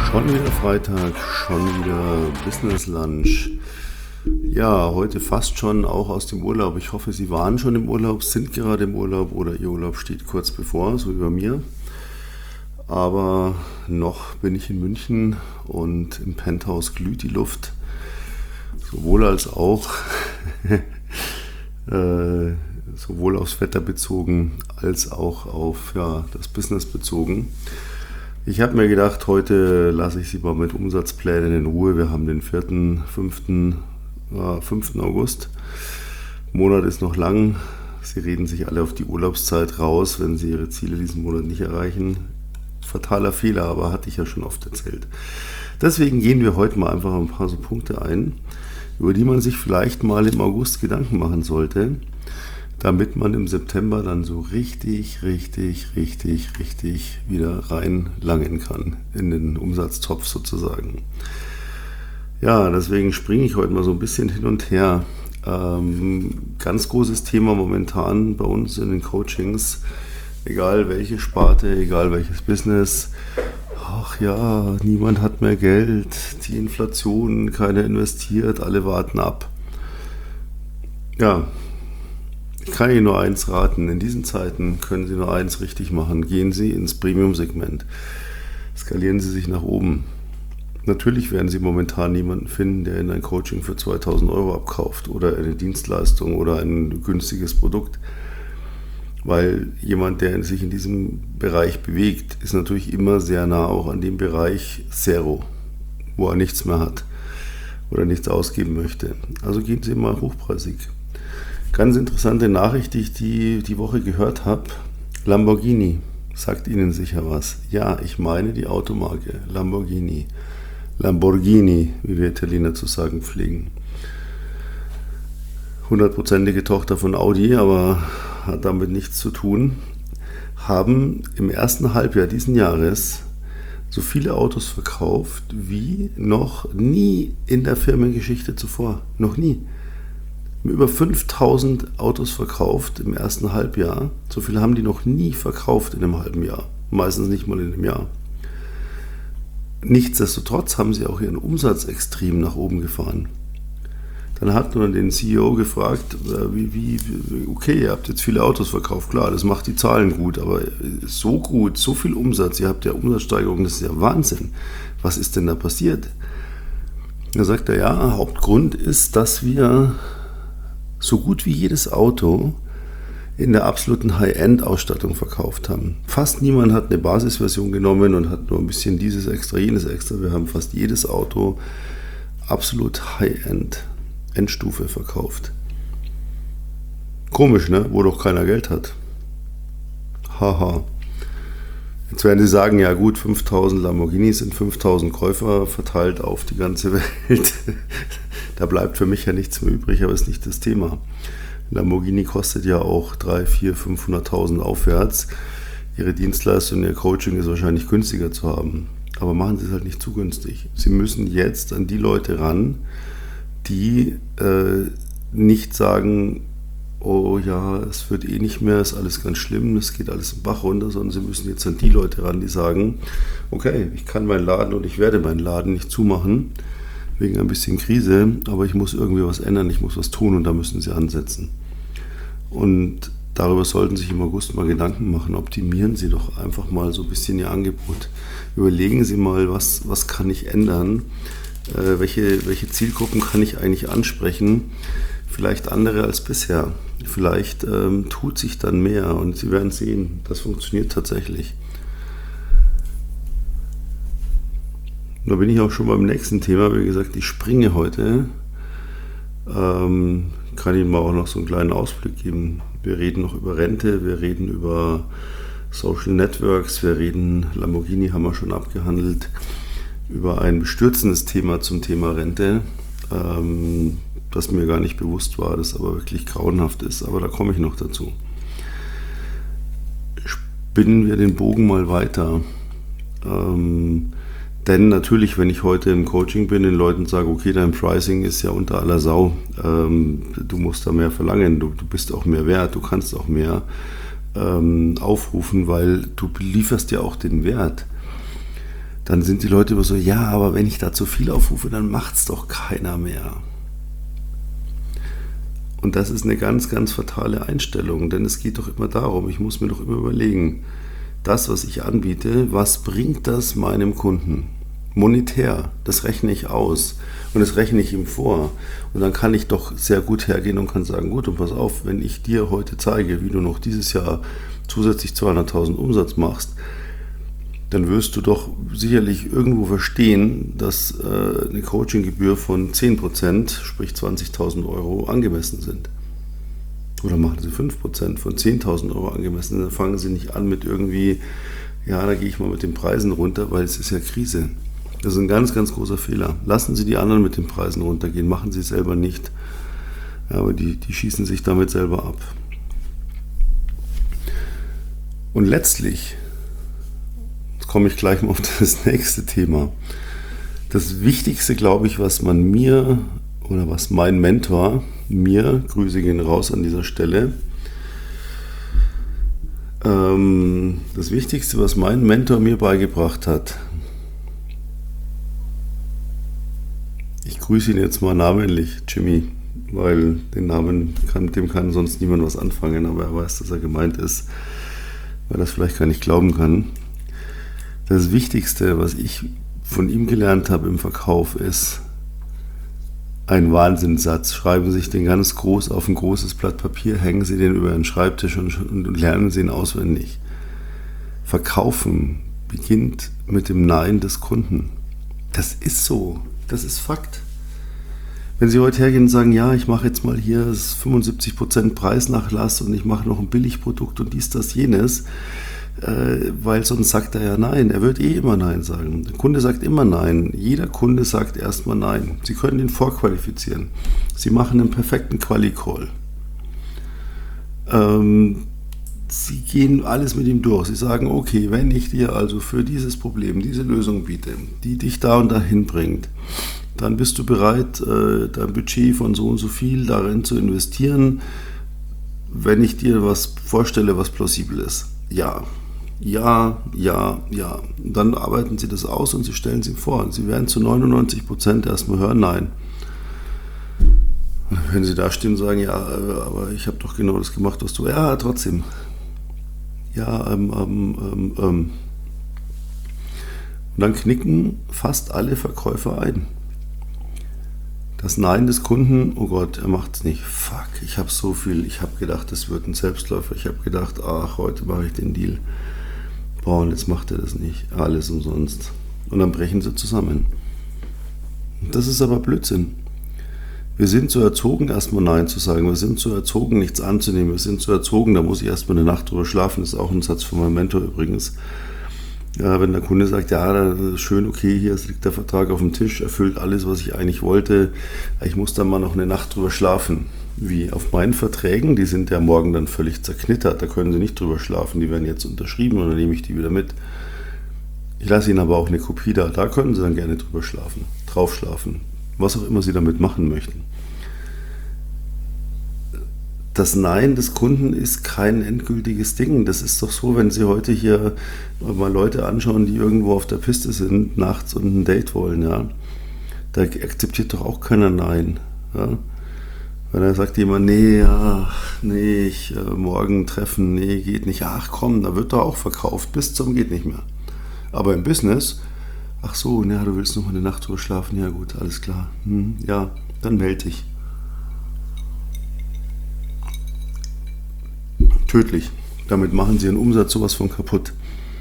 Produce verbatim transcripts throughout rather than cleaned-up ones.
Schon wieder Freitag, schon wieder Business Lunch. Ja, heute fast schon auch aus dem Urlaub. Ich hoffe, Sie waren schon im Urlaub, sind gerade im Urlaub oder Ihr Urlaub steht kurz bevor, so wie bei mir. Aber noch bin ich in München und im Penthouse glüht die Luft. Sowohl als auch, äh, sowohl aufs Wetter bezogen, als auch auf ja, das Business bezogen. Ich habe mir gedacht, heute lasse ich Sie mal mit Umsatzplänen in Ruhe. Wir haben den vierten, fünften, äh, fünften August. Monat ist noch lang. Sie reden sich alle auf die Urlaubszeit raus, wenn Sie Ihre Ziele diesen Monat nicht erreichen. Fataler Fehler, aber hatte ich ja schon oft erzählt. Deswegen gehen wir heute mal einfach ein paar so Punkte ein, über die man sich vielleicht mal im August Gedanken machen sollte, damit man im September dann so richtig, richtig, richtig, richtig wieder reinlangen kann in den Umsatztopf sozusagen. Ja, deswegen springe ich heute mal so ein bisschen hin und her. Ähm, ganz großes Thema momentan bei uns in den Coachings, egal welche Sparte, egal welches Business. Ach ja, niemand hat mehr Geld, die Inflation, keiner investiert, alle warten ab. Ja, ich kann Ihnen nur eins raten, in diesen Zeiten können Sie nur eins richtig machen. Gehen Sie ins Premium-Segment. Skalieren Sie sich nach oben. Natürlich werden Sie momentan niemanden finden, der Ihnen ein Coaching für zweitausend Euro abkauft oder eine Dienstleistung oder ein günstiges Produkt. Weil jemand, der sich in diesem Bereich bewegt, ist natürlich immer sehr nah auch an dem Bereich Zero, wo er nichts mehr hat oder nichts ausgeben möchte. Also gehen Sie mal hochpreisig. Ganz interessante Nachricht, die ich die, die Woche gehört habe. Lamborghini, sagt Ihnen sicher was. Ja, ich meine die Automarke Lamborghini. Lamborghini, wie wir Italiener zu sagen pflegen. Hundertprozentige Tochter von Audi, aber hat damit nichts zu tun. Haben im ersten Halbjahr diesen Jahres so viele Autos verkauft wie noch nie in der Firmengeschichte zuvor. Noch nie. Über fünftausend Autos verkauft im ersten Halbjahr. So viele haben die noch nie verkauft in einem halben Jahr. Meistens nicht mal in einem Jahr. Nichtsdestotrotz haben sie auch ihren Umsatz extrem nach oben gefahren. Dann hat man den C E O gefragt, wie, wie, okay, ihr habt jetzt viele Autos verkauft, klar, das macht die Zahlen gut, aber so gut, so viel Umsatz, ihr habt ja Umsatzsteigerung, das ist ja Wahnsinn. Was ist denn da passiert? Da sagt er, ja, Hauptgrund ist, dass wir so gut wie jedes Auto in der absoluten High-End-Ausstattung verkauft haben. Fast niemand hat eine Basisversion genommen und hat nur ein bisschen dieses extra, jenes extra. Wir haben fast jedes Auto absolut High-End, Endstufe verkauft. Komisch, ne? Wo doch keiner Geld hat. Haha. Jetzt werden Sie sagen, ja gut, fünftausend Lamborghinis sind fünftausend Käufer verteilt auf die ganze Welt. Da bleibt für mich ja nichts mehr übrig, aber ist nicht das Thema. Lamborghini kostet ja auch dreihunderttausend, vierhunderttausend, fünfhunderttausend aufwärts. Ihre Dienstleistung, Ihr Coaching ist wahrscheinlich günstiger zu haben. Aber machen Sie es halt nicht zu günstig. Sie müssen jetzt an die Leute ran, die äh, nicht sagen, oh ja, es wird eh nicht mehr, ist alles ganz schlimm, es geht alles im Bach runter, sondern Sie müssen jetzt an die Leute ran, die sagen, okay, ich kann meinen Laden und ich werde meinen Laden nicht zumachen, wegen ein bisschen Krise, aber ich muss irgendwie was ändern, ich muss was tun und da müssen Sie ansetzen. Und darüber sollten Sie sich im August mal Gedanken machen, optimieren Sie doch einfach mal so ein bisschen Ihr Angebot. Überlegen Sie mal, was, was kann ich ändern, äh, welche, welche Zielgruppen kann ich eigentlich ansprechen, vielleicht andere als bisher. Vielleicht ähm, tut sich dann mehr und Sie werden sehen, das funktioniert tatsächlich. Da bin ich auch schon beim nächsten Thema. Wie gesagt, ich springe heute. Ähm, kann Ihnen mal auch noch so einen kleinen Ausblick geben. Wir reden noch über Rente, wir reden über Social Networks, wir reden, Lamborghini haben wir schon abgehandelt, über ein bestürzendes Thema zum Thema Rente, ähm, das mir gar nicht bewusst war, das aber wirklich grauenhaft ist, aber da komme ich noch dazu. Spinnen wir den Bogen mal weiter. Ähm, Denn natürlich, wenn ich heute im Coaching bin, den Leuten sage, okay, dein Pricing ist ja unter aller Sau, ähm, du musst da mehr verlangen, du, du bist auch mehr wert, du kannst auch mehr ähm, aufrufen, weil du lieferst ja auch den Wert. dann sind die Leute immer so, ja, aber wenn ich da zu viel aufrufe, dann macht es doch keiner mehr. Und das ist eine ganz, ganz fatale Einstellung, denn es geht doch immer darum, ich muss mir doch immer überlegen, das, was ich anbiete, was bringt das meinem Kunden? Monetär, das rechne ich aus und das rechne ich ihm vor. Und dann kann ich doch sehr gut hergehen und kann sagen, gut, und pass auf, wenn ich dir heute zeige, wie du noch dieses Jahr zusätzlich zweihunderttausend Umsatz machst, dann wirst du doch sicherlich irgendwo verstehen, dass äh, eine Coachinggebühr von zehn Prozent, sprich zwanzigtausend Euro, angemessen sind. Oder machen Sie fünf Prozent von zehntausend Euro angemessen. Dann fangen Sie nicht an mit irgendwie, ja, da gehe ich mal mit den Preisen runter, weil es ist ja Krise. Das ist ein ganz, ganz großer Fehler. Lassen Sie die anderen mit den Preisen runtergehen, machen Sie es selber nicht. Ja, aber die, die schießen sich damit selber ab. Und letztlich, jetzt komme ich gleich mal auf das nächste Thema. Das Wichtigste, glaube ich, was man mir oder was mein Mentor mir, Grüße gehen raus an dieser Stelle, ähm, das Wichtigste, was mein Mentor mir beigebracht hat, ich grüße ihn jetzt mal namentlich, Jimmy, weil den Namen kann, mit dem kann sonst niemand was anfangen, aber er weiß, dass er gemeint ist, weil er das vielleicht gar nicht glauben kann. Das Wichtigste, was ich von ihm gelernt habe im Verkauf, ist ein Wahnsinnssatz. Schreiben Sie sich den ganz groß auf ein großes Blatt Papier, hängen Sie den über den Schreibtisch und, und lernen Sie ihn auswendig. Verkaufen beginnt mit dem Nein des Kunden. Das ist so. Das ist Fakt. Wenn Sie heute hergehen und sagen, ja, ich mache jetzt mal hier fünfundsiebzig Prozent Preisnachlass und ich mache noch ein Billigprodukt und dies, das, jenes, äh, weil sonst sagt er ja Nein. Er wird eh immer Nein sagen. Der Kunde sagt immer Nein. Jeder Kunde sagt erstmal Nein. Sie können ihn vorqualifizieren. Sie machen einen perfekten Quali-Call. Ähm, Sie gehen alles mit ihm durch. Sie sagen, okay, wenn ich dir also für dieses Problem diese Lösung biete, die dich da und dahin bringt, dann bist du bereit, dein Budget von so und so viel darin zu investieren, wenn ich dir was vorstelle, was plausibel ist. Ja, ja, ja, ja. Und dann arbeiten Sie das aus und Sie stellen es ihm vor. Und Sie werden zu neunundneunzig Prozent erstmal hören, nein. Und wenn Sie da stehen und sagen, ja, aber ich habe doch genau das gemacht, was du... Ja, trotzdem. Ja, ähm, ähm, ähm, ähm. Und dann knicken fast alle Verkäufer ein. Das Nein des Kunden, oh Gott, er macht es nicht. Fuck, ich habe so viel, ich habe gedacht, das wird ein Selbstläufer. Ich habe gedacht, ach, heute mache ich den Deal. Boah, und jetzt macht er das nicht. Alles umsonst. Und dann brechen sie zusammen. Das ist aber Blödsinn. Wir sind so erzogen, erstmal Nein zu sagen. Wir sind so erzogen, nichts anzunehmen. Wir sind so erzogen, da muss ich erstmal eine Nacht drüber schlafen. Das ist auch ein Satz von meinem Mentor übrigens. Ja, wenn der Kunde sagt, ja, schön, okay, hier liegt der Vertrag auf dem Tisch, erfüllt alles, was ich eigentlich wollte, ich muss dann mal noch eine Nacht drüber schlafen. Wie auf meinen Verträgen, die sind ja morgen dann völlig zerknittert, da können Sie nicht drüber schlafen, die werden jetzt unterschrieben und dann nehme ich die wieder mit. Ich lasse Ihnen aber auch eine Kopie da, da können Sie dann gerne drüber schlafen, drauf schlafen, was auch immer Sie damit machen möchten. Das Nein des Kunden ist kein endgültiges Ding. Das ist doch so, wenn Sie heute hier mal Leute anschauen, die irgendwo auf der Piste sind, nachts und ein Date wollen, ja. Da akzeptiert doch auch keiner Nein. Ja? Weil da sagt jemand, nee, ja, nee, ich, äh, morgen treffen, nee, geht nicht. Ach komm, da wird doch auch verkauft, bis zum geht nicht mehr. Aber im Business, ach so, ja, du willst noch mal eine Nacht drüber schlafen, ja gut, alles klar. Hm, ja, dann melde dich. Tödlich. Damit machen Sie Ihren Umsatz sowas von kaputt.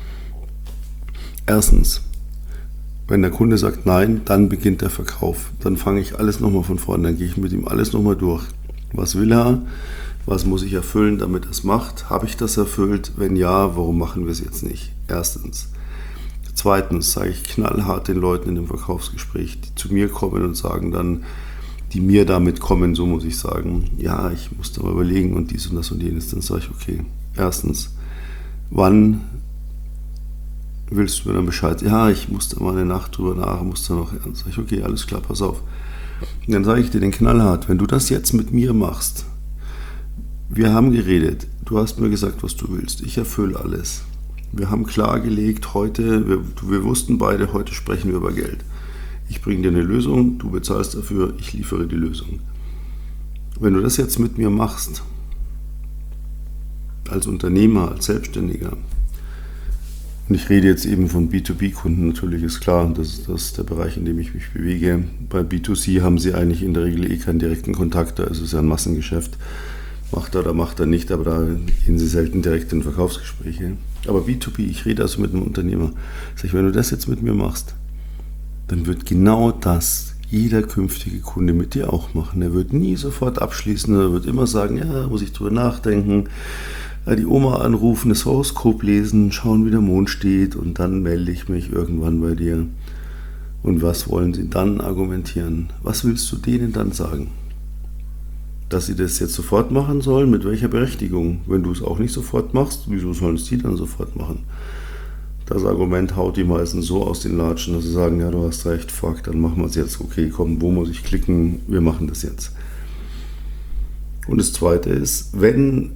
Erstens, wenn der Kunde sagt Nein, dann beginnt der Verkauf. Dann fange ich alles nochmal von vorne, dann gehe ich mit ihm alles nochmal durch. Was will er? Was muss ich erfüllen, damit er es macht? Habe ich das erfüllt? Wenn ja, warum machen wir es jetzt nicht? Erstens. Zweitens sage ich knallhart den Leuten in dem Verkaufsgespräch, die zu mir kommen und sagen dann, die mir damit kommen, so muss ich sagen, ja, ich muss da mal überlegen und dies und das und jenes, dann sage ich, okay, erstens, wann willst du mir dann Bescheid? Ja, ich muss da mal eine Nacht drüber nach, muss da noch, dann sage ich, okay, alles klar, pass auf. Und dann sage ich dir den knallhart, wenn du das jetzt mit mir machst, wir haben geredet, du hast mir gesagt, was du willst, ich erfülle alles. Wir haben klargelegt, heute, wir, wir wussten beide, heute sprechen wir über Geld. Ich bringe dir eine Lösung, du bezahlst dafür, ich liefere die Lösung. Wenn du das jetzt mit mir machst, als Unternehmer, als Selbstständiger, und ich rede jetzt eben von B zwei B-Kunden, natürlich ist klar, das ist, das ist der Bereich, in dem ich mich bewege. Bei B zwei C haben sie eigentlich in der Regel eh keinen direkten Kontakt, also es ist ja ein Massengeschäft. Macht er oder macht er nicht, aber da gehen sie selten direkt in Verkaufsgespräche. Aber B zwei B, ich rede also mit einem Unternehmer. Sag ich, wenn du das jetzt mit mir machst, dann wird genau das jeder künftige Kunde mit dir auch machen. Er wird nie sofort abschließen, er wird immer sagen, ja, muss ich drüber nachdenken, die Oma anrufen, das Horoskop lesen, schauen, wie der Mond steht und dann melde ich mich irgendwann bei dir. Und was wollen sie dann argumentieren? Was willst du denen dann sagen? Dass sie das jetzt sofort machen sollen? Mit welcher Berechtigung? Wenn du es auch nicht sofort machst, wieso sollen es die dann sofort machen? Das Argument haut die meisten so aus den Latschen, dass sie sagen, ja, du hast recht, fuck, dann machen wir es jetzt. Okay, komm, wo muss ich klicken? Wir machen das jetzt. Und das Zweite ist, wenn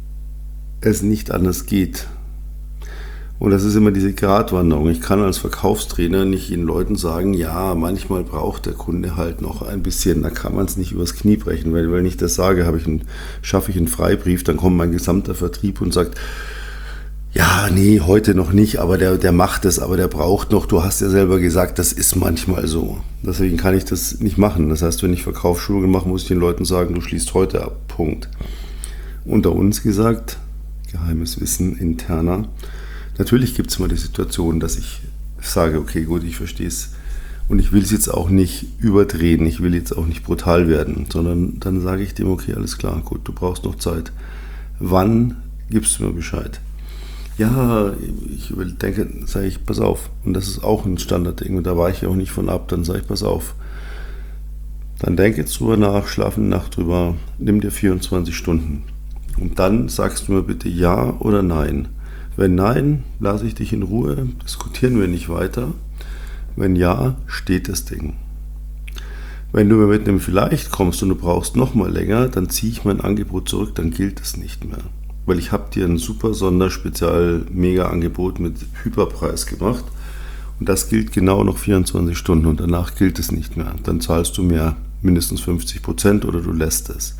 es nicht anders geht, und das ist immer diese Gratwanderung. Ich kann als Verkaufstrainer nicht den Leuten sagen, ja, manchmal braucht der Kunde halt noch ein bisschen, da kann man es nicht übers Knie brechen, weil wenn ich das sage, habe ich einen, schaffe ich einen Freibrief, dann kommt mein gesamter Vertrieb und sagt, ja, nee, heute noch nicht, aber der, der macht es, aber der braucht noch, du hast ja selber gesagt, das ist manchmal so. Deswegen kann ich das nicht machen. Das heißt, wenn ich Verkaufsschulungen mache, muss ich den Leuten sagen, du schließt heute ab, Punkt. Unter uns gesagt, geheimes Wissen, interner, natürlich gibt es mal die Situation, dass ich sage, okay, gut, ich verstehe es und ich will es jetzt auch nicht überdrehen, ich will jetzt auch nicht brutal werden, sondern dann sage ich dem, okay, alles klar, gut, du brauchst noch Zeit. Wann gibst du mir Bescheid? Ja, ich denke, sage ich, pass auf, und das ist auch ein Standardding und da weiche ich auch nicht von ab, dann sage ich, pass auf, dann denk jetzt drüber nach, schlaf eine Nacht drüber, nimm dir vierundzwanzig Stunden und dann sagst du mir bitte ja oder nein. Wenn nein, lasse ich dich in Ruhe, diskutieren wir nicht weiter. Wenn ja, steht das Ding. Wenn du mir mit einem Vielleicht kommst und du brauchst noch mal länger, dann ziehe ich mein Angebot zurück, dann gilt es nicht mehr. Weil ich habe dir ein super Sonderspezial-Mega-Angebot mit Hyperpreis gemacht und das gilt genau noch vierundzwanzig Stunden und danach gilt es nicht mehr. Dann zahlst du mir mindestens fünfzig Prozent oder du lässt es.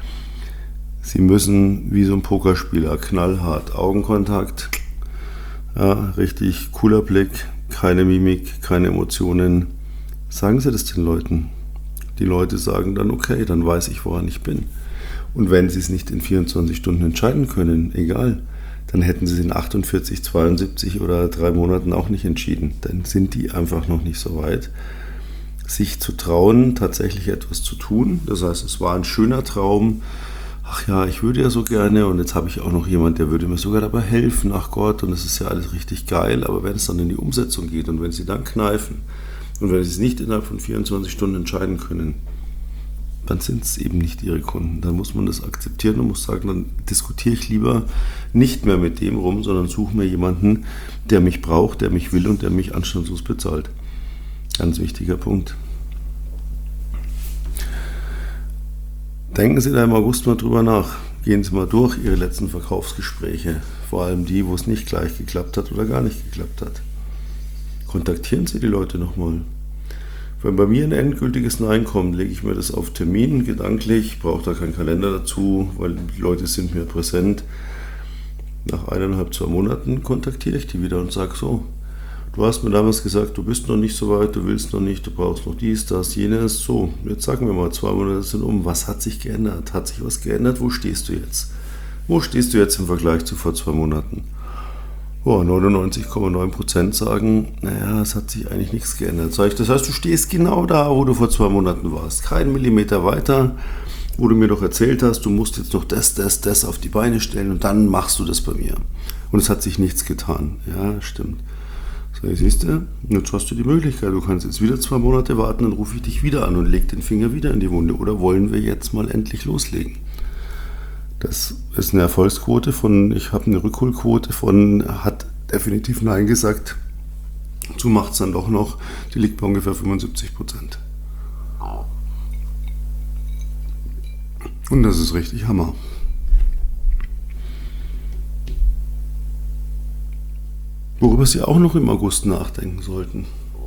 Sie müssen wie so ein Pokerspieler, knallhart, Augenkontakt, ja, richtig cooler Blick, keine Mimik, keine Emotionen. Sagen Sie das den Leuten. Die Leute sagen dann, okay, dann weiß ich, woran ich bin. Und wenn Sie es nicht in vierundzwanzig Stunden entscheiden können, egal, dann hätten Sie es in achtundvierzig, zweiundsiebzig oder drei Monaten auch nicht entschieden. Dann sind die einfach noch nicht so weit, sich zu trauen, tatsächlich etwas zu tun. Das heißt, es war ein schöner Traum. Ach ja, ich würde ja so gerne und jetzt habe ich auch noch jemand, der würde mir sogar dabei helfen. Ach Gott, und es ist ja alles richtig geil. Aber wenn es dann in die Umsetzung geht und wenn Sie dann kneifen und wenn Sie es nicht innerhalb von vierundzwanzig Stunden entscheiden können, dann sind es eben nicht Ihre Kunden. Dann muss man das akzeptieren und muss sagen, dann diskutiere ich lieber nicht mehr mit dem rum, sondern suche mir jemanden, der mich braucht, der mich will und der mich anstandslos bezahlt. Ganz wichtiger Punkt. Denken Sie da im August mal drüber nach. Gehen Sie mal durch Ihre letzten Verkaufsgespräche, vor allem die, wo es nicht gleich geklappt hat oder gar nicht geklappt hat. Kontaktieren Sie die Leute nochmal. Wenn bei mir ein endgültiges Nein kommt, lege ich mir das auf Termin, gedanklich, brauche da keinen Kalender dazu, weil die Leute sind mir präsent. Nach eineinhalb, zwei Monaten kontaktiere ich die wieder und sage so, du hast mir damals gesagt, du bist noch nicht so weit, du willst noch nicht, du brauchst noch dies, das, jenes. So, jetzt sagen wir mal, zwei Monate sind um. Was hat sich geändert? Hat sich was geändert? Wo stehst du jetzt? Wo stehst du jetzt im Vergleich zu vor zwei Monaten? Oh, neunundneunzig Komma neun Prozent sagen, naja, es hat sich eigentlich nichts geändert. Sag ich, das heißt, du stehst genau da, wo du vor zwei Monaten warst. Keinen Millimeter weiter, wo du mir doch erzählt hast, du musst jetzt noch das, das, das auf die Beine stellen und dann machst du das bei mir. Und es hat sich nichts getan. Ja, stimmt. Sag ich, siehst du, jetzt hast du die Möglichkeit, du kannst jetzt wieder zwei Monate warten, dann rufe ich dich wieder an und leg den Finger wieder in die Wunde. Oder wollen wir jetzt mal endlich loslegen? Das ist eine Erfolgsquote von, ich habe eine Rückholquote von, hat definitiv Nein gesagt, zu macht es dann doch noch, die liegt bei ungefähr fünfundsiebzig Prozent. Und das ist richtig Hammer. Worüber Sie auch noch im August nachdenken sollten.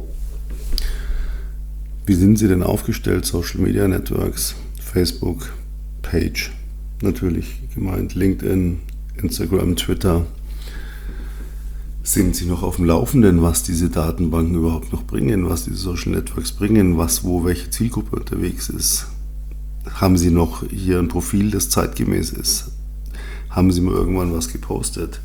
Wie sind Sie denn aufgestellt? Social Media Networks, Facebook, Page, natürlich gemeint, LinkedIn, Instagram, Twitter. Sind Sie noch auf dem Laufenden, was diese Datenbanken überhaupt noch bringen, was diese Social Networks bringen, was, wo, welche Zielgruppe unterwegs ist? Haben Sie noch hier ein Profil, das zeitgemäß ist? Haben Sie mal irgendwann was gepostet?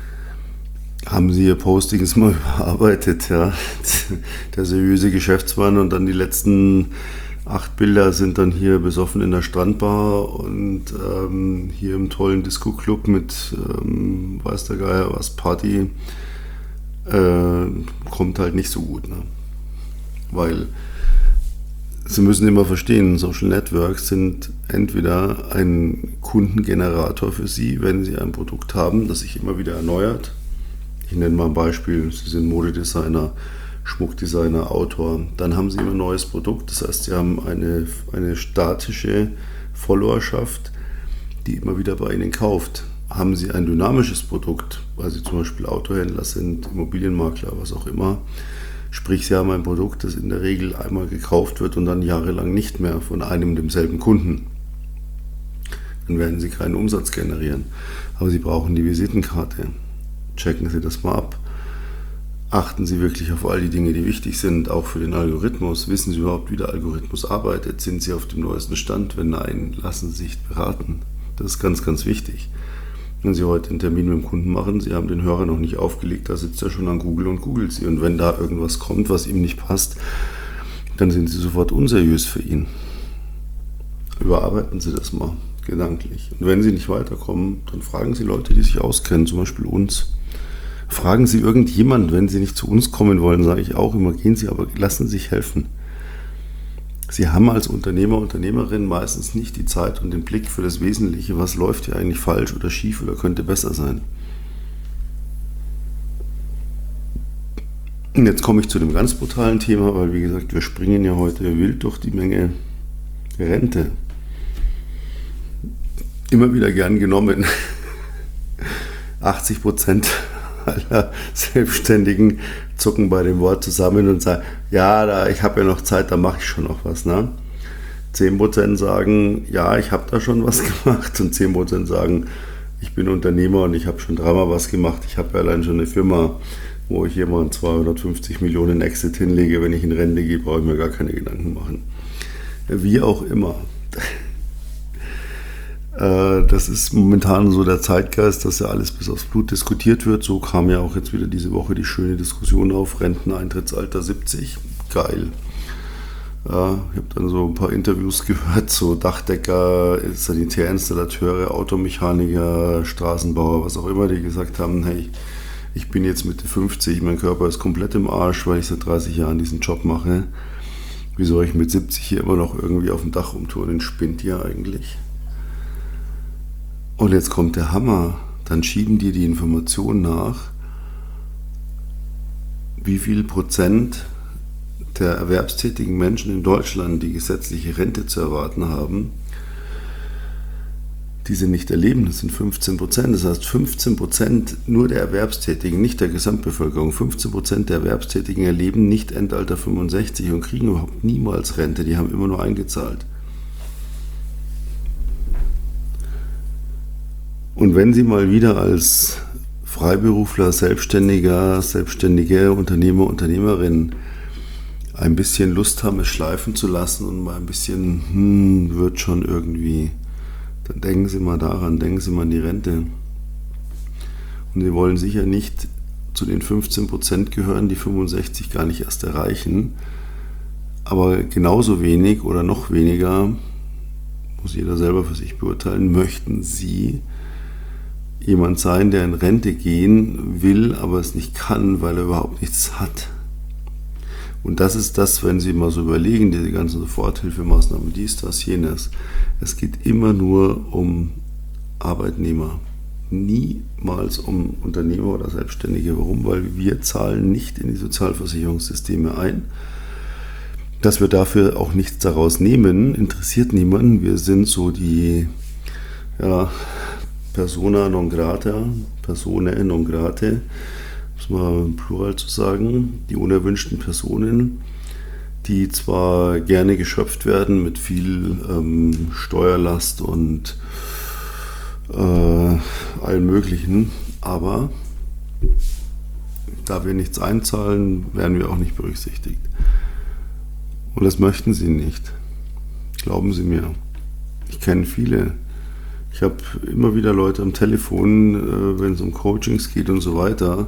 Haben Sie Ihr Postings mal überarbeitet? Ja? Der seriöse Geschäftsmann und dann die letzten acht Bilder sind dann hier besoffen in der Strandbar und ähm, hier im tollen Disco-Club mit, ähm, weiß der Geier was, Party, äh, kommt halt nicht so gut. Ne? Weil Sie müssen immer verstehen, Social Networks sind entweder ein Kundengenerator für Sie, wenn Sie ein Produkt haben, das sich immer wieder erneuert. Ich nenne mal ein Beispiel, Sie sind Modedesigner, Schmuckdesigner, Autor, dann haben Sie immer ein neues Produkt, das heißt, Sie haben eine, eine statische Followerschaft, die immer wieder bei Ihnen kauft. Haben Sie ein dynamisches Produkt, weil Sie zum Beispiel Autohändler sind, Immobilienmakler, was auch immer, sprich, Sie haben ein Produkt, das in der Regel einmal gekauft wird und dann jahrelang nicht mehr von einem und demselben Kunden, dann werden Sie keinen Umsatz generieren, aber Sie brauchen die Visitenkarte. Checken Sie das mal ab. Achten Sie wirklich auf all die Dinge, die wichtig sind, auch für den Algorithmus. Wissen Sie überhaupt, wie der Algorithmus arbeitet? Sind Sie auf dem neuesten Stand? Wenn nein, lassen Sie sich beraten. Das ist ganz, ganz wichtig. Wenn Sie heute einen Termin mit dem Kunden machen, Sie haben den Hörer noch nicht aufgelegt, da sitzt er schon an Google und googelt Sie. Und wenn da irgendwas kommt, was ihm nicht passt, dann sind Sie sofort unseriös für ihn. Überarbeiten Sie das mal gedanklich. Und wenn Sie nicht weiterkommen, dann fragen Sie Leute, die sich auskennen, zum Beispiel uns. Fragen Sie irgendjemand, wenn Sie nicht zu uns kommen wollen, sage ich auch immer, gehen Sie, aber lassen Sie sich helfen. Sie haben als Unternehmer, Unternehmerin meistens nicht die Zeit und den Blick für das Wesentliche, was läuft hier eigentlich falsch oder schief oder könnte besser sein. Und jetzt komme ich zu dem ganz brutalen Thema, weil wie gesagt, wir springen ja heute wild durch die Menge Rente. Immer wieder gern genommen. achtzig Prozent aller Selbstständigen zucken bei dem Wort zusammen und sagen, ja, da, ich habe ja noch Zeit, da mache ich schon noch was. Ne? zehn Prozent sagen, ja, ich habe da schon was gemacht und zehn Prozent sagen, ich bin Unternehmer und ich habe schon dreimal was gemacht. Ich habe ja allein schon eine Firma, wo ich hier mal zweihundertfünfzig Millionen Exit hinlege. Wenn ich in Rente gehe, brauche ich mir gar keine Gedanken machen. Wie auch immer. Das ist momentan so der Zeitgeist, dass ja alles bis aufs Blut diskutiert wird. So kam ja auch jetzt wieder diese Woche die schöne Diskussion auf, Renteneintrittsalter siebzig. Geil. Ja, ich habe dann so ein paar Interviews gehört, so Dachdecker, Sanitärinstallateure, Automechaniker, Straßenbauer, was auch immer, die gesagt haben, hey, ich bin jetzt Mitte fünfzig, mein Körper ist komplett im Arsch, weil ich seit dreißig Jahren diesen Job mache. Wie soll ich mit siebzig hier immer noch irgendwie auf dem Dach rumturnen? Spinnt ihr eigentlich? Und jetzt kommt der Hammer, dann schieben die die Information nach, wie viel Prozent der erwerbstätigen Menschen in Deutschland die gesetzliche Rente zu erwarten haben, die sie nicht erleben. Das sind fünfzehn Prozent. Das heißt, fünfzehn Prozent nur der Erwerbstätigen, nicht der Gesamtbevölkerung, fünfzehn Prozent der Erwerbstätigen erleben nicht Endalter fünfundsechzig und kriegen überhaupt niemals Rente. Die haben immer nur eingezahlt. Und wenn Sie mal wieder als Freiberufler, Selbstständiger, Selbstständige, Unternehmer, Unternehmerin ein bisschen Lust haben, es schleifen zu lassen und mal ein bisschen, hm, wird schon irgendwie, dann denken Sie mal daran, denken Sie mal an die Rente. Und Sie wollen sicher nicht zu den fünfzehn Prozent gehören, die fünfundsechzig gar nicht erst erreichen, aber genauso wenig oder noch weniger, muss jeder selber für sich beurteilen, möchten Sie jemand sein, der in Rente gehen will, aber es nicht kann, weil er überhaupt nichts hat. Und das ist das, wenn Sie mal so überlegen, diese ganzen Soforthilfemaßnahmen, dies, das, jenes. Es geht immer nur um Arbeitnehmer, niemals um Unternehmer oder Selbstständige. Warum? Weil wir zahlen nicht in die Sozialversicherungssysteme ein. Dass wir dafür auch nichts daraus nehmen, interessiert niemanden. Wir sind so die, ja, Persona non grata, Personae non grate, muss man im Plural zu sagen, die unerwünschten Personen, die zwar gerne geschöpft werden mit viel ähm, Steuerlast und äh, allem Möglichen, aber da wir nichts einzahlen, werden wir auch nicht berücksichtigt. Und das möchten sie nicht. Glauben Sie mir. Ich kenne viele. Ich habe immer wieder Leute am Telefon, äh, wenn es um Coachings geht und so weiter.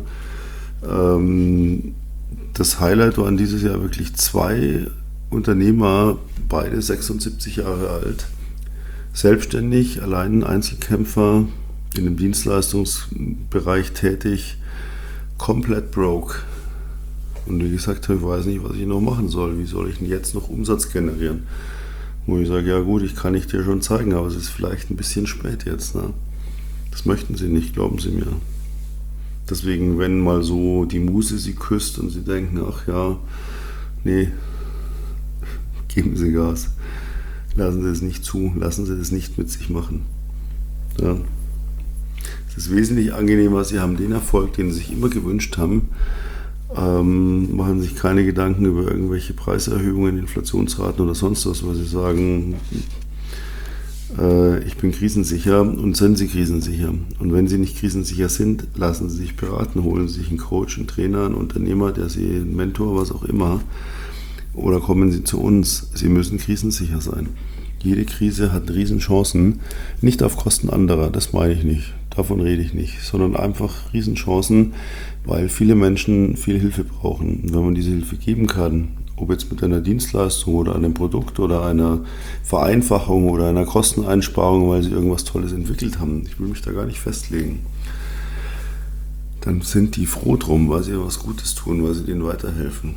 Ähm, das Highlight waren dieses Jahr wirklich zwei Unternehmer, beide sechsundsiebzig Jahre alt, selbstständig, allein Einzelkämpfer, in dem Dienstleistungsbereich tätig, komplett broke. Und wie gesagt, ich weiß nicht, was ich noch machen soll. Wie soll ich denn jetzt noch Umsatz generieren? Wo ich sage, ja gut, ich kann ich dir schon zeigen, aber es ist vielleicht ein bisschen spät jetzt. Ne? Das möchten sie nicht, glauben Sie mir. Deswegen, wenn mal so die Muse sie küsst und sie denken, ach ja, nee, geben Sie Gas. Lassen Sie es nicht zu, lassen Sie es nicht mit sich machen. Ja. Es ist wesentlich angenehmer, Sie haben den Erfolg, den Sie sich immer gewünscht haben, ähm, machen sich keine Gedanken über irgendwelche Preiserhöhungen, Inflationsraten oder sonst was, weil Sie sagen, äh, ich bin krisensicher und sind Sie krisensicher. Und wenn Sie nicht krisensicher sind, lassen Sie sich beraten, holen Sie sich einen Coach, einen Trainer, einen Unternehmer, der Sie, einen Mentor, was auch immer, oder kommen Sie zu uns. Sie müssen krisensicher sein. Jede Krise hat Riesenchancen, nicht auf Kosten anderer, das meine ich nicht, davon rede ich nicht, sondern einfach Riesenchancen, weil viele Menschen viel Hilfe brauchen. Und wenn man diese Hilfe geben kann, ob jetzt mit einer Dienstleistung oder einem Produkt oder einer Vereinfachung oder einer Kosteneinsparung, weil sie irgendwas Tolles entwickelt haben, ich will mich da gar nicht festlegen, dann sind die froh drum, weil sie was Gutes tun, weil sie denen weiterhelfen.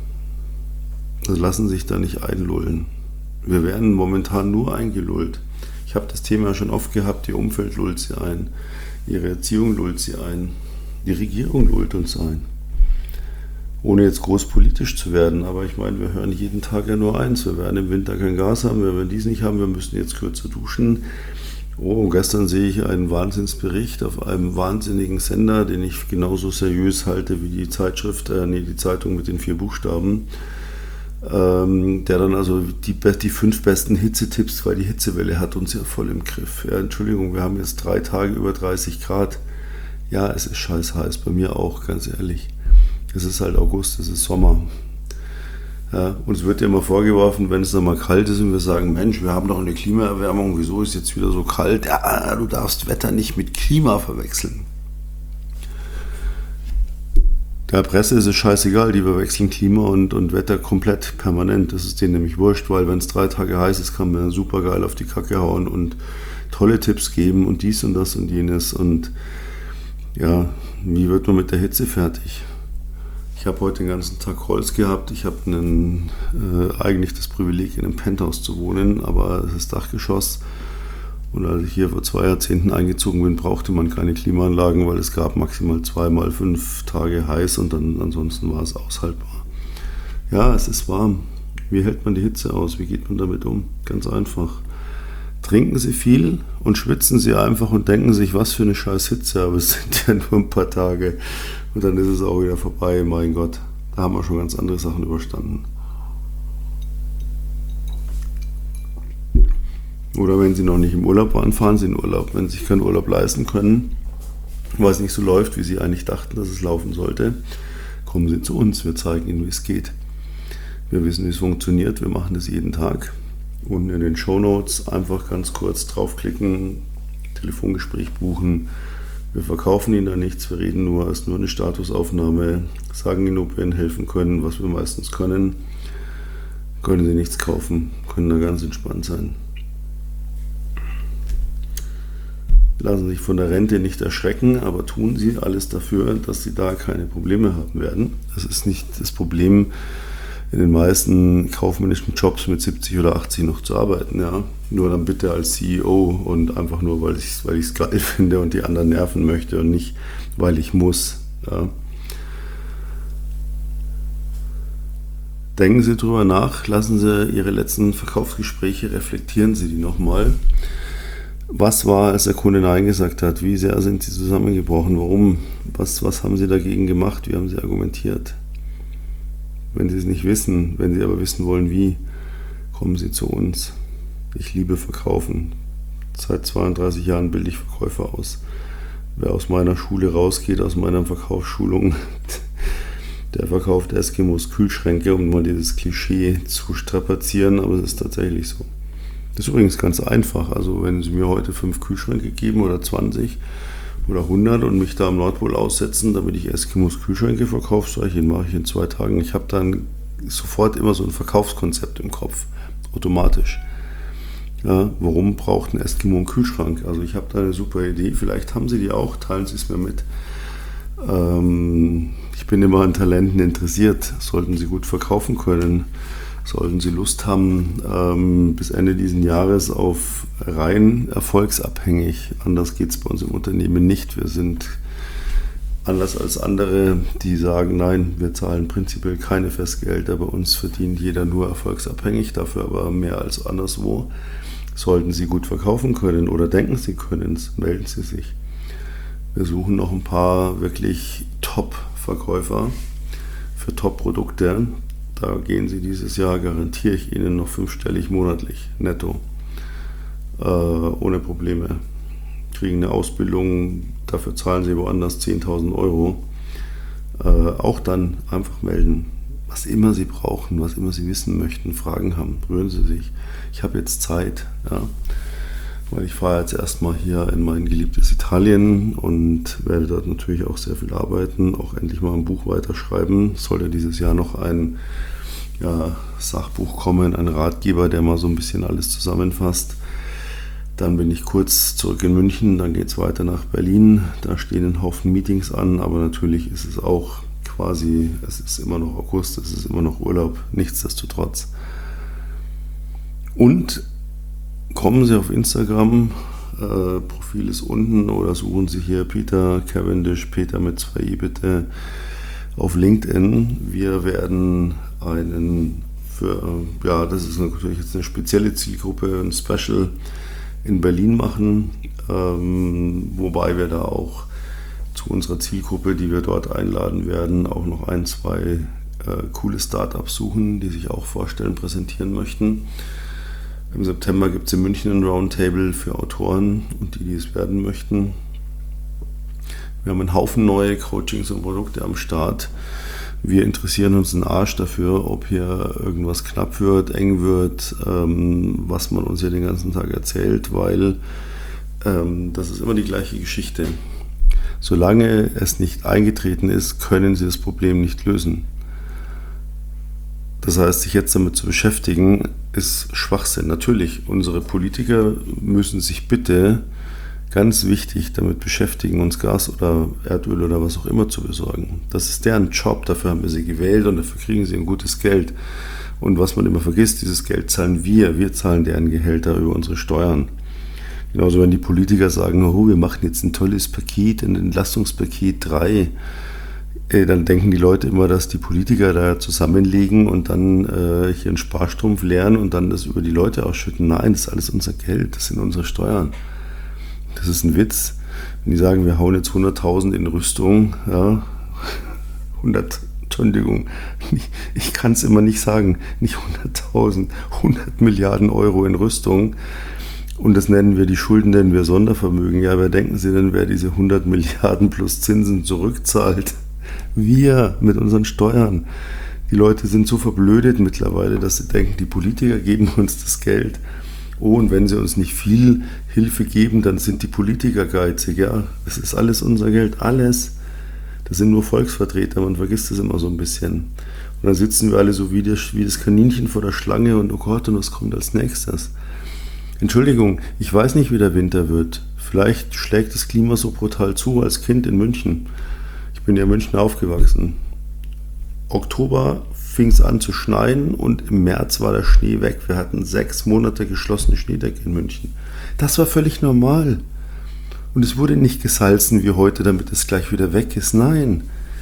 Also lassen sich da nicht einlullen. Wir werden momentan nur eingelullt. Ich habe das Thema schon oft gehabt, ihr Umfeld lullt sie ein, ihre Erziehung lullt sie ein, die Regierung lullt uns ein. Ohne jetzt groß politisch zu werden, aber ich meine, wir hören jeden Tag ja nur eins, wir werden im Winter kein Gas haben, wir werden dies nicht haben, wir müssen jetzt kürzer duschen. Oh, und gestern sehe ich einen Wahnsinnsbericht auf einem wahnsinnigen Sender, den ich genauso seriös halte wie die Zeitschrift, äh, nee, die Zeitung mit den vier Buchstaben, ähm, der dann also die, die fünf besten Hitzetipps, weil die Hitzewelle hat uns ja voll im Griff. Ja, Entschuldigung, wir haben jetzt drei Tage über dreißig Grad. Ja, es ist scheiß heiß, bei mir auch, ganz ehrlich. Es ist halt August, es ist Sommer. Ja, uns wird ja immer vorgeworfen, wenn es dann mal kalt ist und wir sagen, Mensch, wir haben doch eine Klimaerwärmung, wieso ist es jetzt wieder so kalt? Ja, du darfst Wetter nicht mit Klima verwechseln. Der Presse ist es scheißegal, die verwechseln Klima und, und Wetter komplett permanent. Das ist denen nämlich wurscht, weil wenn es drei Tage heiß ist, kann man super geil auf die Kacke hauen und tolle Tipps geben und dies und das und jenes. Und ja, wie wird man mit der Hitze fertig? Ich habe heute den ganzen Tag Holz gehabt. Ich habe einen, äh, eigentlich das Privileg, in einem Penthouse zu wohnen, aber es ist Dachgeschoss. Und als ich hier vor zwei Jahrzehnten eingezogen bin, brauchte man keine Klimaanlagen, weil es gab maximal zweimal fünf Tage heiß und dann ansonsten war es aushaltbar. Ja, es ist warm. Wie hält man die Hitze aus? Wie geht man damit um? Ganz einfach. Trinken Sie viel und schwitzen Sie einfach und denken sich, was für eine scheiß Hitze, aber es sind ja nur ein paar Tage und dann ist es auch wieder vorbei, mein Gott. Da haben wir schon ganz andere Sachen überstanden. Oder wenn Sie noch nicht im Urlaub waren, fahren Sie in Urlaub. Wenn Sie sich keinen Urlaub leisten können, weil es nicht so läuft, wie Sie eigentlich dachten, dass es laufen sollte, kommen Sie zu uns. Wir zeigen Ihnen, wie es geht. Wir wissen, wie es funktioniert. Wir machen das jeden Tag. Unten in den Shownotes einfach ganz kurz draufklicken, Telefongespräch buchen. Wir verkaufen Ihnen da nichts. Wir reden nur, es ist nur eine Statusaufnahme. Sagen Ihnen, ob wir Ihnen helfen können, was wir meistens können. Können Sie nichts kaufen, können da ganz entspannt sein. Lassen sich von der Rente nicht erschrecken, aber tun Sie alles dafür, dass Sie da keine Probleme haben werden. Das ist nicht das Problem, in den meisten kaufmännischen Jobs mit siebzig oder achtzig noch zu arbeiten. Ja. Nur dann bitte als C E O und einfach nur, weil ich es weil ich's geil finde und die anderen nerven möchte und nicht, weil ich muss. Ja. Denken Sie drüber nach, lassen Sie Ihre letzten Verkaufsgespräche, reflektieren Sie die nochmal. Was war, als der Kunde Nein gesagt hat? Wie sehr sind Sie zusammengebrochen? Warum? Was, was haben Sie dagegen gemacht? Wie haben Sie argumentiert? Wenn Sie es nicht wissen, wenn Sie aber wissen wollen, wie, kommen Sie zu uns. Ich liebe Verkaufen. Seit zweiunddreißig Jahren bilde ich Verkäufer aus. Wer aus meiner Schule rausgeht, aus meiner Verkaufsschulung, der verkauft Eskimos Kühlschränke, um mal dieses Klischee zu strapazieren, aber es ist tatsächlich so. Das ist übrigens ganz einfach. Also wenn Sie mir heute fünf Kühlschränke geben oder zwanzig oder hundert und mich da am Nordpol aussetzen, damit ich Eskimos Kühlschränke verkaufe, sage ich Ihnen, mache ich in zwei Tagen. Ich habe dann sofort immer so ein Verkaufskonzept im Kopf, automatisch. Ja, warum braucht ein Eskimo einen Kühlschrank? Also ich habe da eine super Idee, vielleicht haben Sie die auch, teilen Sie es mir mit. Ähm, ich bin immer an Talenten interessiert, sollten Sie gut verkaufen können. Sollten Sie Lust haben, ähm, bis Ende dieses Jahres auf rein erfolgsabhängig, anders geht es bei uns im Unternehmen nicht. Wir sind anders als andere, die sagen, nein, wir zahlen prinzipiell keine Festgehälter. Bei uns verdient jeder nur erfolgsabhängig, dafür aber mehr als anderswo. Sollten Sie gut verkaufen können oder denken Sie können es, melden Sie sich. Wir suchen noch ein paar wirklich Top-Verkäufer für Top-Produkte. Da gehen Sie dieses Jahr, garantiere ich Ihnen, noch fünfstellig monatlich netto. Äh, ohne Probleme. Kriegen eine Ausbildung, dafür zahlen Sie woanders zehntausend Euro. Äh, auch dann einfach melden. Was immer Sie brauchen, was immer Sie wissen möchten, Fragen haben, rühren Sie sich. Ich habe jetzt Zeit, ja, weil ich fahre jetzt erstmal hier in mein geliebtes Italien und werde dort natürlich auch sehr viel arbeiten, auch endlich mal ein Buch weiterschreiben. Es soll ja dieses Jahr noch ein ja, Sachbuch kommen, ein Ratgeber, der mal so ein bisschen alles zusammenfasst. Dann bin ich kurz zurück in München, dann geht es weiter nach Berlin. Da stehen ein Haufen Meetings an, aber natürlich ist es auch quasi, es ist immer noch August, es ist immer noch Urlaub, nichtsdestotrotz. Und kommen Sie auf Instagram, äh, Profil ist unten, oder suchen Sie hier Peter Cavendish, Peter mit zwei i bitte, auf LinkedIn. Wir werden einen, für, ja, das ist natürlich jetzt eine spezielle Zielgruppe, ein Special in Berlin machen, ähm, wobei wir da auch zu unserer Zielgruppe, die wir dort einladen werden, auch noch ein, zwei äh, coole Startups suchen, die sich auch vorstellen, präsentieren möchten. Im September gibt es in München ein Roundtable für Autoren und die, die es werden möchten. Wir haben einen Haufen neue Coachings und Produkte am Start. Wir interessieren uns einen Arsch dafür, ob hier irgendwas knapp wird, eng wird, ähm, was man uns hier den ganzen Tag erzählt, weil ähm, das ist immer die gleiche Geschichte. Solange es nicht eingetreten ist, können Sie das Problem nicht lösen. Das heißt, sich jetzt damit zu beschäftigen, ist Schwachsinn. Natürlich, unsere Politiker müssen sich bitte, ganz wichtig, damit beschäftigen, uns Gas oder Erdöl oder was auch immer zu besorgen. Das ist deren Job, dafür haben wir sie gewählt und dafür kriegen sie ein gutes Geld. Und was man immer vergisst, dieses Geld zahlen wir, wir zahlen deren Gehälter über unsere Steuern. Genauso wenn die Politiker sagen, oh, wir machen jetzt ein tolles Paket, ein Entlastungspaket drei, dann denken die Leute immer, dass die Politiker da zusammenlegen und dann äh, hier einen Sparstrumpf leeren und dann das über die Leute ausschütten. Nein, das ist alles unser Geld, das sind unsere Steuern. Das ist ein Witz. Wenn die sagen, wir hauen jetzt hunderttausend in Rüstung, ja, hundert, Entschuldigung, ich kann es immer nicht sagen, nicht hunderttausend, hundert Milliarden Euro in Rüstung. Und das nennen wir die Schulden, nennen wir Sondervermögen. Ja, wer denken Sie denn, wer diese hundert Milliarden plus Zinsen zurückzahlt? Wir mit unseren Steuern. Die Leute sind so verblödet mittlerweile, dass sie denken, die Politiker geben uns das Geld. Oh, und wenn sie uns nicht viel Hilfe geben, dann sind die Politiker geizig. Ja, das ist alles unser Geld, alles. Das sind nur Volksvertreter, man vergisst das immer so ein bisschen. Und dann sitzen wir alle so wie das, wie das Kaninchen vor der Schlange und oh Gott, und was kommt als nächstes? Entschuldigung, ich weiß nicht, wie der Winter wird. Vielleicht schlägt das Klima so brutal zu als Kind in München. Ich bin ja in München aufgewachsen. Oktober fing es an zu schneien und im März war der Schnee weg. Wir hatten sechs Monate geschlossene Schneedecke in München. Das war völlig normal. Und es wurde nicht gesalzen wie heute, damit es gleich wieder weg ist. Nein,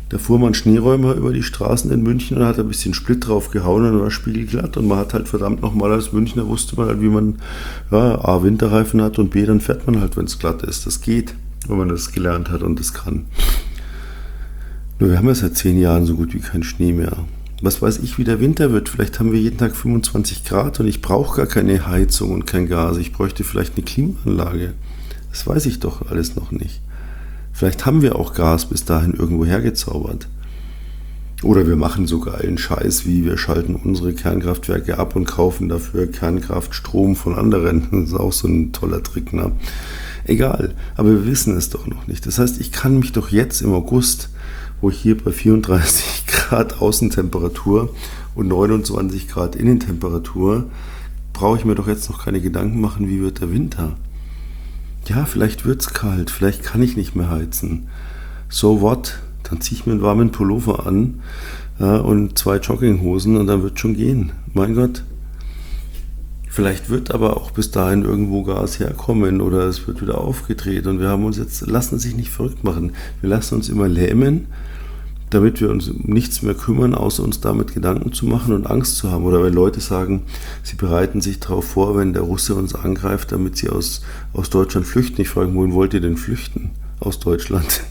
Da fuhr man Schneeräumer über die Straßen in München und hat ein bisschen Split drauf gehauen und war spiegelglatt. Und man hat halt verdammt nochmal als Münchner wusste man halt, wie man ja, A, Winterreifen hat und B, dann fährt man halt, wenn es glatt ist. Das geht, wenn man das gelernt hat und das kann. Nur wir haben ja seit zehn Jahren so gut wie keinen Schnee mehr. Was weiß ich, wie der Winter wird. Vielleicht haben wir jeden Tag fünfundzwanzig Grad und ich brauche gar keine Heizung und kein Gas. Ich bräuchte vielleicht eine Klimaanlage. Das weiß ich doch alles noch nicht. Vielleicht haben wir auch Gas bis dahin irgendwo hergezaubert. Oder wir machen so geilen Scheiß, wie wir schalten unsere Kernkraftwerke ab und kaufen dafür Kernkraftstrom von anderen. Das ist auch so ein toller Trick, ne? Egal, aber wir wissen es doch noch nicht. Das heißt, ich kann mich doch jetzt im August, wo ich hier bei vierunddreißig Grad Außentemperatur und neunundzwanzig Grad Innentemperatur, brauche ich mir doch jetzt noch keine Gedanken machen, wie wird der Winter. Ja, vielleicht wird es kalt, vielleicht kann ich nicht mehr heizen. So what? Dann ziehe ich mir einen warmen Pullover an ja, und zwei Jogginghosen und dann wird schon gehen. Mein Gott. Vielleicht wird aber auch bis dahin irgendwo Gas herkommen oder es wird wieder aufgedreht und wir haben uns jetzt, lassen sich nicht verrückt machen. Wir lassen uns immer lähmen, damit wir uns um nichts mehr kümmern, außer uns damit Gedanken zu machen und Angst zu haben. Oder wenn Leute sagen, sie bereiten sich darauf vor, wenn der Russe uns angreift, damit sie aus, aus Deutschland flüchten. Ich frage, wohin wollt ihr denn flüchten? Aus Deutschland.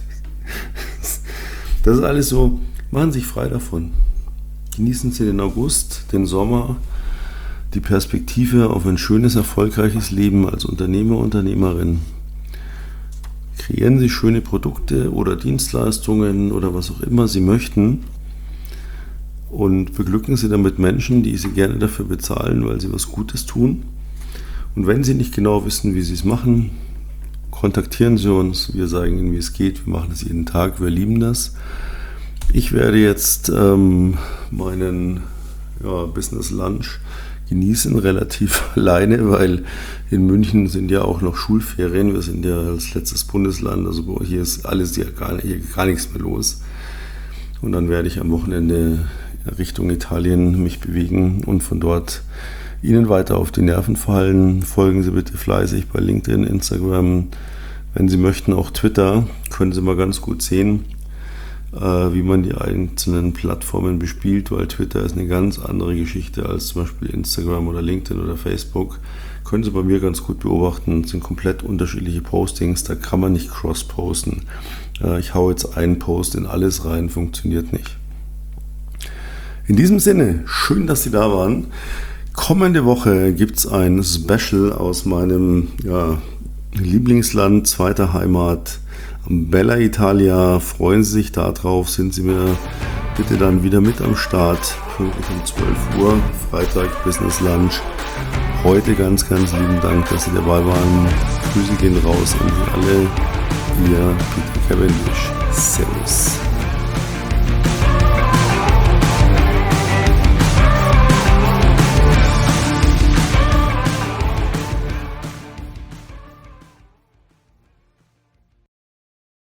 Das ist alles so, machen Sie sich frei davon. Genießen Sie den August, den Sommer, die Perspektive auf ein schönes, erfolgreiches Leben als Unternehmer, Unternehmerin. Kreieren Sie schöne Produkte oder Dienstleistungen oder was auch immer Sie möchten und beglücken Sie damit Menschen, die Sie gerne dafür bezahlen, weil Sie was Gutes tun. Und wenn Sie nicht genau wissen, wie Sie es machen, kontaktieren Sie uns. Wir sagen Ihnen, wie es geht. Wir machen es jeden Tag. Wir lieben das. Ich werde jetzt ähm, meinen ja, Business Lunch genießen, relativ alleine, weil in München sind ja auch noch Schulferien. Wir sind ja als letztes Bundesland, also hier ist alles ja gar, hier gar nichts mehr los. Und dann werde ich am Wochenende Richtung Italien mich bewegen und von dort Ihnen weiter auf die Nerven fallen. Folgen Sie bitte fleißig bei LinkedIn, Instagram, wenn Sie möchten auch Twitter, können Sie mal ganz gut sehen, wie man die einzelnen Plattformen bespielt, weil Twitter ist eine ganz andere Geschichte als zum Beispiel Instagram oder LinkedIn oder Facebook. Können Sie bei mir ganz gut beobachten, es sind komplett unterschiedliche Postings, da kann man nicht cross-posten. Ich hau jetzt einen Post in alles rein, funktioniert nicht. In diesem Sinne, schön, dass Sie da waren. Kommende Woche gibt es ein Special aus meinem ja, Lieblingsland, zweiter Heimat, Bella Italia. Freuen Sie sich darauf, sind Sie mir bitte dann wieder mit am Start, pünktlich um zwölf Uhr, Freitag Business Lunch. Heute ganz, ganz lieben Dank, dass Sie dabei waren. Grüße gehen raus an Sie alle. Ihr Peter Cavendish. Servus.